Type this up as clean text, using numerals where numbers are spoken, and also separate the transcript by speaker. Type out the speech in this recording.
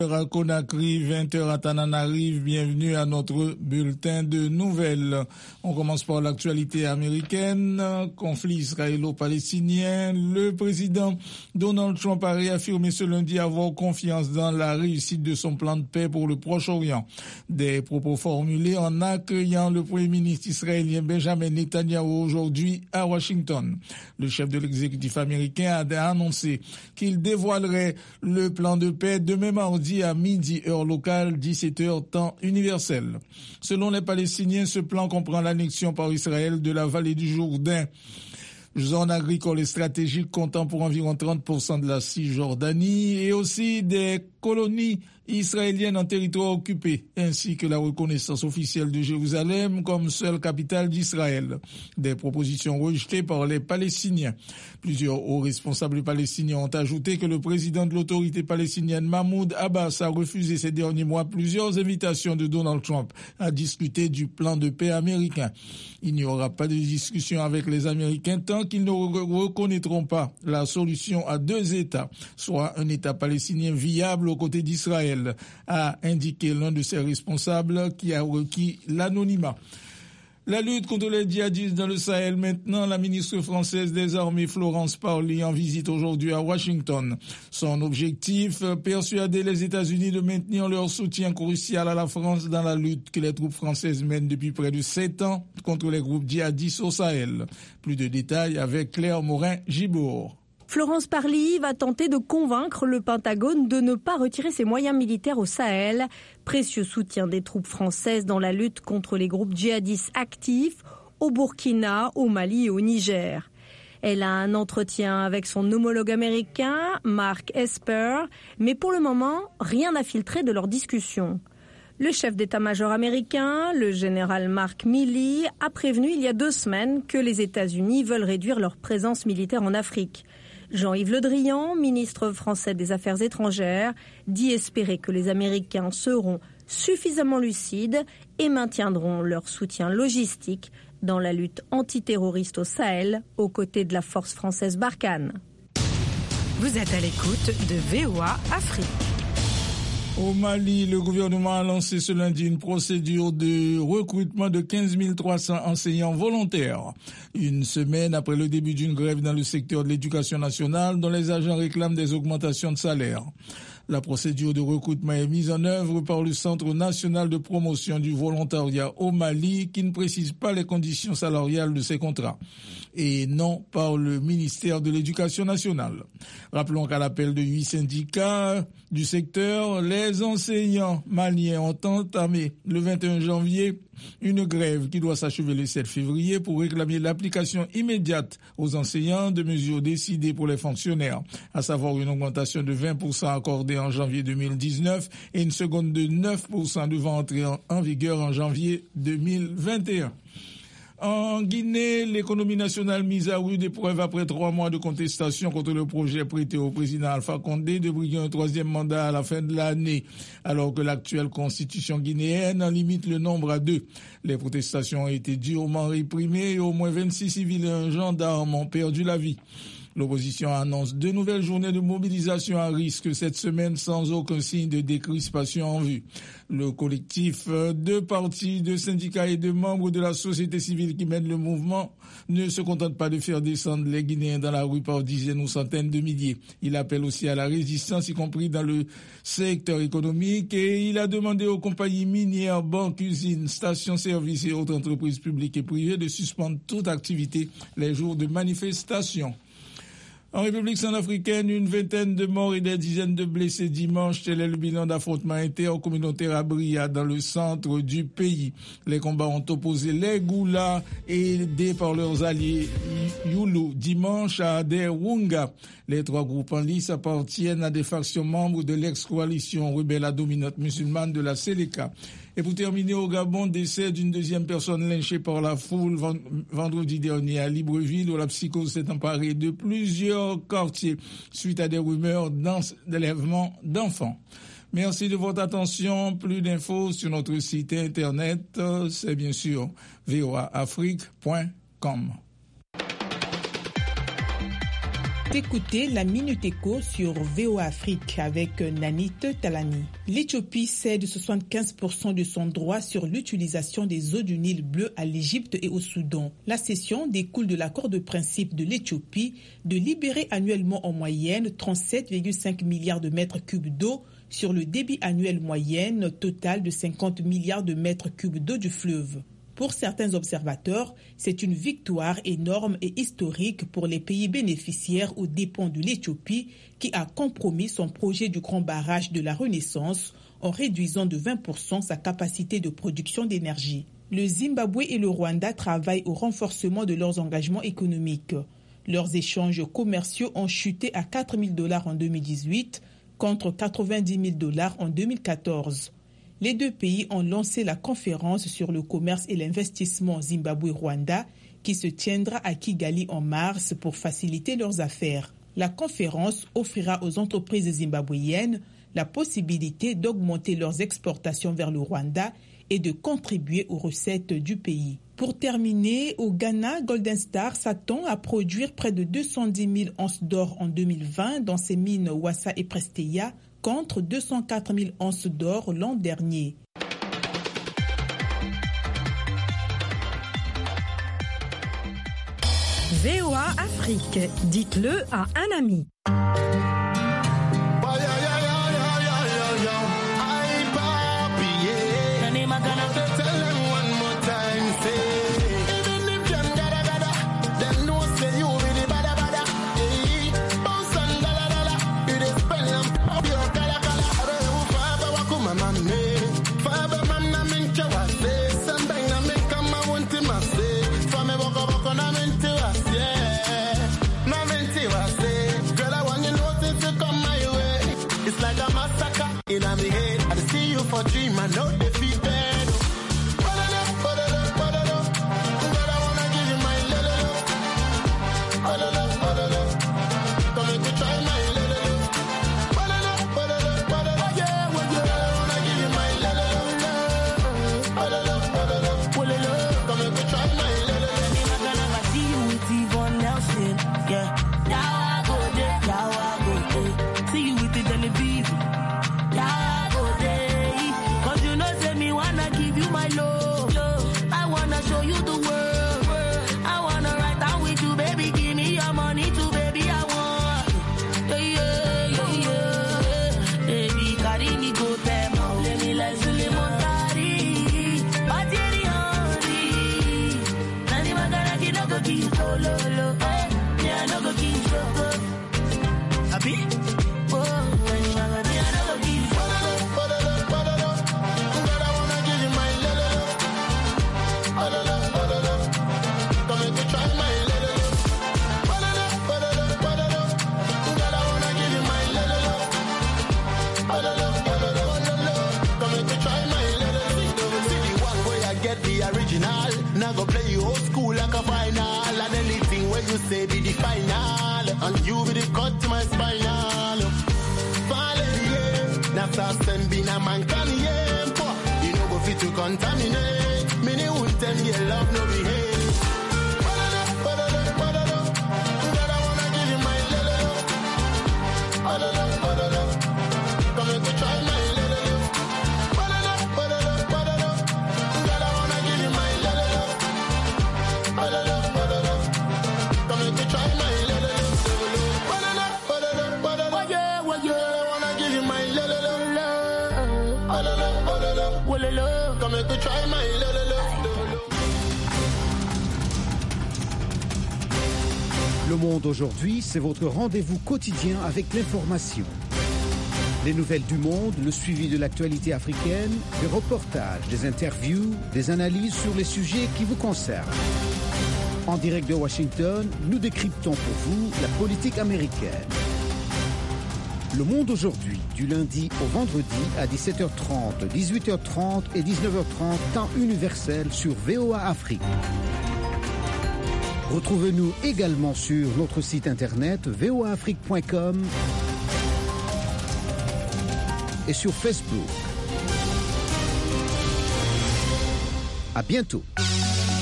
Speaker 1: À Conakry, 20h à Tananarive, bienvenue à notre bulletin de nouvelles. On commence par l'actualité américaine, conflit israélo-palestinien. Le président Donald Trump a réaffirmé ce lundi avoir confiance dans la réussite de son plan de paix pour le Proche-Orient. Des propos formulés en accueillant le premier ministre israélien Benjamin Netanyahu aujourd'hui à Washington. Le chef de l'exécutif américain a annoncé qu'il dévoilerait le plan de paix demain mardi à midi, heure locale, 17h, temps universel. Selon les Palestiniens, ce plan comprend l'annexion par Israël de la vallée du Jourdain, zone agricole et stratégique comptant pour environ 30% de la Cisjordanie, et aussi des colonies israéliennes en territoire occupé, ainsi que la reconnaissance officielle de Jérusalem comme seule capitale d'Israël. Des propositions rejetées par les Palestiniens. Plusieurs hauts responsables palestiniens ont ajouté que le président de l'autorité palestinienne Mahmoud Abbas a refusé ces derniers mois plusieurs invitations de Donald Trump à discuter du plan de paix américain. Il n'y aura pas de discussion avec les Américains tant qu'ils ne reconnaîtront pas la solution à deux États, soit un État palestinien viable aux côtés d'Israël, a indiqué l'un de ses responsables qui a requis l'anonymat. La lutte contre les djihadistes dans le Sahel maintenant, la ministre française des Armées Florence Parly en visite aujourd'hui à Washington. Son objectif, persuader les États-Unis de maintenir leur soutien crucial à la France dans la lutte que les troupes françaises mènent depuis près de 7 ans contre les groupes djihadistes au Sahel. Plus de détails avec Claire Morin-Gibour.
Speaker 2: Florence Parly va tenter de convaincre le Pentagone de ne pas retirer ses moyens militaires au Sahel, précieux soutien des troupes françaises dans la lutte contre les groupes djihadistes actifs au Burkina, au Mali et au Niger. Elle a un entretien avec son homologue américain, Mark Esper, mais pour le moment, rien n'a filtré de leur discussion. Le chef d'état-major américain, le général Mark Milley, a prévenu il y a 2 semaines que les États-Unis veulent réduire leur présence militaire en Afrique. Jean-Yves Le Drian, ministre français des Affaires étrangères, dit espérer que les Américains seront suffisamment lucides et maintiendront leur soutien logistique dans la lutte antiterroriste au Sahel, aux côtés de la force française Barkhane.
Speaker 3: Vous êtes à l'écoute de VOA Afrique.
Speaker 1: Au Mali, le gouvernement a lancé ce lundi une procédure de recrutement de 15 300 enseignants volontaires. Une semaine après le début d'une grève dans le secteur de l'éducation nationale dont les agents réclament des augmentations de salaire. La procédure de recrutement est mise en œuvre par le Centre national de promotion du volontariat au Mali qui ne précise pas les conditions salariales de ces contrats et non par le ministère de l'Éducation nationale. Rappelons qu'à l'appel de 8 syndicats du secteur, les enseignants maliens ont entamé le 21 janvier une grève qui doit s'achever le 7 février pour réclamer l'application immédiate aux enseignants de mesures décidées pour les fonctionnaires, à savoir une augmentation de 20% accordée en janvier 2019 et une seconde de 9% devant entrer en vigueur en janvier 2021. En Guinée, l'économie nationale mise à rude épreuve après 3 mois de contestation contre le projet prêté au président Alpha Condé de briguer un 3e mandat à la fin de l'année, alors que l'actuelle constitution guinéenne en limite le nombre à 2. Les protestations ont été durement réprimées et au moins 26 civils et un gendarme ont perdu la vie. L'opposition annonce 2 nouvelles journées de mobilisation à risque cette semaine sans aucun signe de décrispation en vue. Le collectif de partis, de syndicats et de membres de la société civile qui mènent le mouvement ne se contente pas de faire descendre les Guinéens dans la rue par dizaines ou centaines de milliers. Il appelle aussi à la résistance, y compris dans le secteur économique, et il a demandé aux compagnies minières, banques, usines, stations-services et autres entreprises publiques et privées de suspendre toute activité les jours de manifestation. En République centrafricaine, une vingtaine de morts et des dizaines de blessés dimanche. Tel est le bilan d'affrontements intercommunautaires à Bria, dans le centre du pays. Les combats ont opposé les Goula, aidés par leurs alliés Youlou, dimanche à Derunga. Les 3 groupes en lice appartiennent à des factions membres de l'ex-coalition rebelle à dominante musulmane de la Seleka. Et pour terminer, au Gabon, décès d'une 2e personne lynchée par la foule vendredi dernier à Libreville, où la psychose s'est emparée de plusieurs quartiers suite à des rumeurs d'enlèvement d'enfants. Merci de votre attention. Plus d'infos sur notre site internet, c'est bien sûr voaafrique.com.
Speaker 4: Écoutez la Minute Éco sur VOA Afrique avec Nanit Talani. L'Éthiopie cède 75% de son droit sur l'utilisation des eaux du Nil bleu à l'Égypte et au Soudan. La cession découle de l'accord de principe de l'Éthiopie de libérer annuellement en moyenne 37,5 milliards de mètres cubes d'eau sur le débit annuel moyen total de 50 milliards de mètres cubes d'eau du fleuve. Pour certains observateurs, c'est une victoire énorme et historique pour les pays bénéficiaires aux dépens de l'Éthiopie qui a compromis son projet du grand barrage de la Renaissance en réduisant de 20% sa capacité de production d'énergie. Le Zimbabwe et le Rwanda travaillent au renforcement de leurs engagements économiques. Leurs échanges commerciaux ont chuté à $4 000 en 2018 contre $90 000 en 2014. Les deux pays ont lancé la conférence sur le commerce et l'investissement Zimbabwe-Rwanda qui se tiendra à Kigali en mars pour faciliter leurs affaires. La conférence offrira aux entreprises zimbabwéennes la possibilité d'augmenter leurs exportations vers le Rwanda et de contribuer aux recettes du pays. Pour terminer, au Ghana, Golden Star s'attend à produire près de 210 000 onces d'or en 2020 dans ses mines Wassa et Presteya, contre 204 000 onces d'or l'an dernier.
Speaker 3: VOA Afrique, dites-le à un ami.
Speaker 5: For dream, I know they feel bad. Girl, I wanna give you my love. Come make me try my love. Yeah, well, girl, I wanna give you my love. Come make me try my love.
Speaker 6: I see you with Yvonne Nelson. Yeah, now I go there. See you with the Genevieve. Now I go there. My love, I wanna show you the world. I wanna ride down with you, baby. Give me your money too, baby. I want, baby. Carry me go them, let me like Sulemontari. Batiri honey, nani magana ki no go ki solo. Yeah, no go ki solo. Happy?
Speaker 5: Now go play you old school like a final. And anything where you say be the final. And you be the cut to my spinal. Fall now start sending a man can you know go fit to contaminate. Many won't tell you love no behave. Girl, I wanna give you my love. Come and try my
Speaker 7: Le Monde aujourd'hui, c'est votre rendez-vous quotidien avec l'information. Les nouvelles du monde, le suivi de l'actualité africaine, des reportages, des interviews, des analyses sur les sujets qui vous concernent. En direct de Washington, nous décryptons pour vous la politique américaine. Le Monde aujourd'hui, du lundi au vendredi à 17h30, 18h30 et 19h30, temps universel sur VOA Afrique. Retrouvez-nous également sur notre site internet voaafrique.com et sur Facebook. À bientôt.